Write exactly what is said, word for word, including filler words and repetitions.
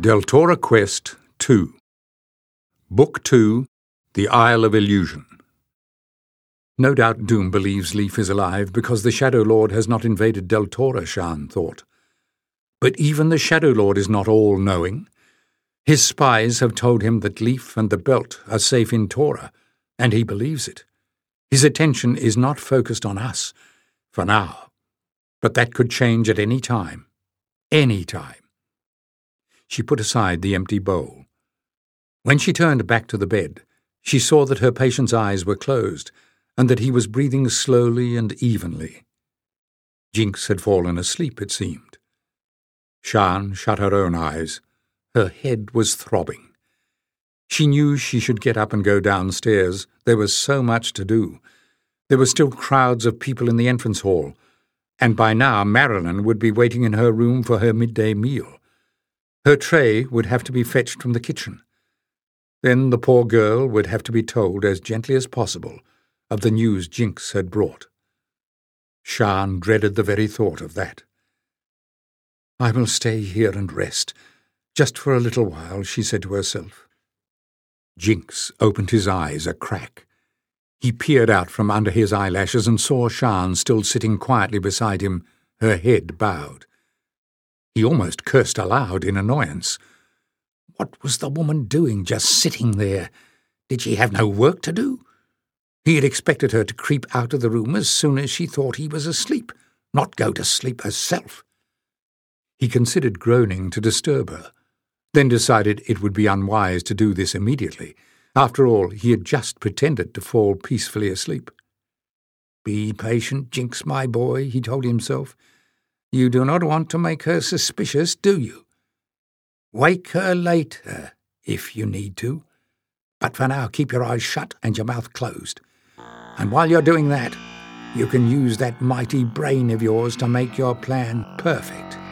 Deltora Quest two. Book two, The Isle of Illusion. No doubt Doom believes Leaf is alive because the Shadow Lord has not invaded Deltora, Shan thought. But even the Shadow Lord is not all-knowing. His spies have told him that Leaf and the Belt are safe in Tora, and he believes it. His attention is not focused on us, for now. But that could change at any time. Any time. She put aside the empty bowl. When she turned back to the bed, she saw that her patient's eyes were closed, and that he was breathing slowly and evenly. Jinx had fallen asleep, it seemed. Shan shut her own eyes. Her head was throbbing. She knew she should get up and go downstairs. There was so much to do. There were still crowds of people in the entrance hall, and by now Marilyn would be waiting in her room for her midday meal. Her tray would have to be fetched from the kitchen. Then the poor girl would have to be told as gently as possible of the news Jinx had brought. Shan dreaded the very thought of that. "I will stay here and rest, just for a little while," she said to herself. Jinx opened his eyes a crack. He peered out from under his eyelashes and saw Shan still sitting quietly beside him, her head bowed. He almost cursed aloud in annoyance. What was the woman doing, just sitting there? Did she have no work to do? He had expected her to creep out of the room as soon as she thought he was asleep, not go to sleep herself. He considered groaning to disturb her, then decided it would be unwise to do this immediately. After all, he had just pretended to fall peacefully asleep. "Be patient, Jinx, my boy," he told himself. "You do not want to make her suspicious, do you? Wake her later, if you need to. But for now, keep your eyes shut and your mouth closed. And while you're doing that, you can use that mighty brain of yours to make your plan perfect."